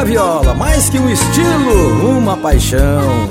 a viola, mais que um estilo, uma paixão.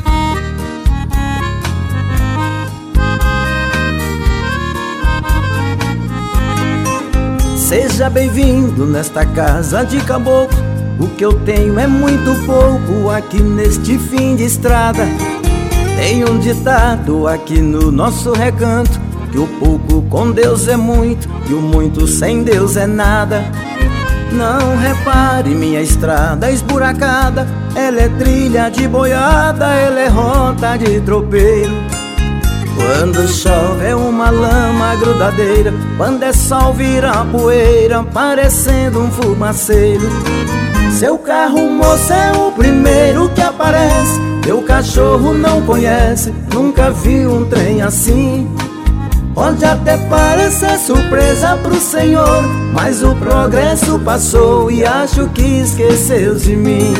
Seja bem-vindo nesta casa de caboclo. O que eu tenho é muito pouco aqui neste fim de estrada. Tem um ditado aqui no nosso recanto, que o pouco com Deus é muito e o muito sem Deus é nada. Não repare minha estrada esburacada, ela é trilha de boiada, ela é rota de tropeiro. Quando chove é uma lama grudadeira, quando é sol vira poeira, parecendo um fumaceiro. Seu carro, moça, é o primeiro que aparece. Meu cachorro não conhece, nunca viu um trem assim. Pode até parecer surpresa pro senhor, mas o progresso passou e acho que esqueceu de mim.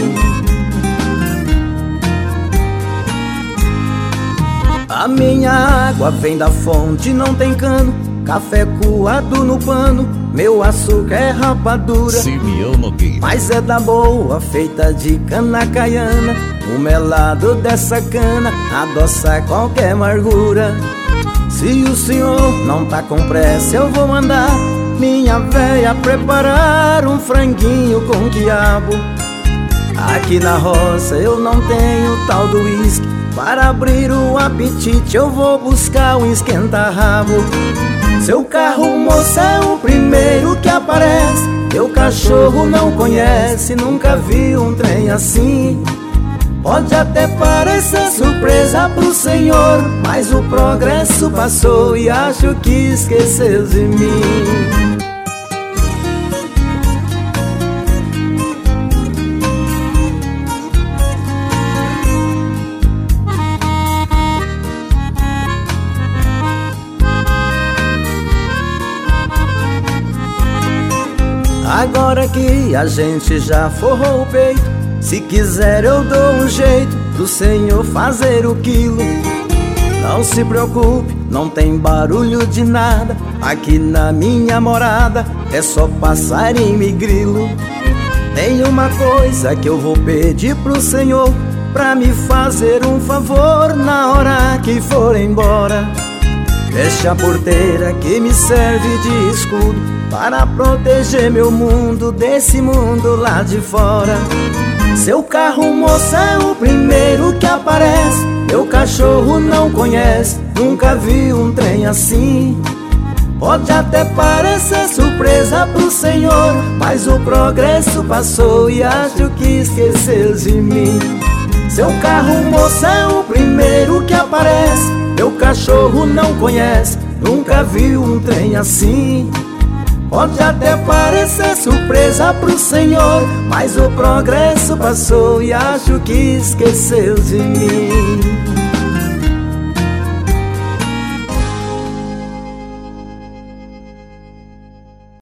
A minha água vem da fonte, não tem cano, café coado no pano, meu açúcar é rapadura, Simeão Nogueira. mas é da boa, feita de cana caiana. O melado dessa cana adoça qualquer amargura. Se o senhor não tá com pressa, eu vou mandar minha véia preparar um franguinho com quiabo. Aqui na roça eu não tenho tal do uísque, para abrir o apetite eu vou buscar um esquenta-rabo. Seu carro, moça, é o primeiro que aparece. Meu cachorro não conhece, nunca viu um trem assim. Pode até parecer surpresa pro senhor, mas o progresso passou e acho que esqueceu de mim. Agora que a gente já forrou o peito, se quiser eu dou um jeito pro senhor fazer o quilo. Não se preocupe, não tem barulho de nada, aqui na minha morada é só passarinho e grilo. Tem uma coisa que eu vou pedir pro senhor, pra me fazer um favor na hora que for embora. Deixa a porteira que me serve de escudo, para proteger meu mundo desse mundo lá de fora. Seu carro, moça, é o primeiro que aparece. Meu cachorro não conhece, nunca viu um trem assim. Pode até parecer surpresa pro senhor, mas o progresso passou e acho que esqueceu de mim. Seu carro, moça, é o primeiro que aparece. Meu cachorro não conhece, nunca viu um trem assim. Pode até parecer surpresa pro senhor, mas o progresso passou e acho que esqueceu de mim.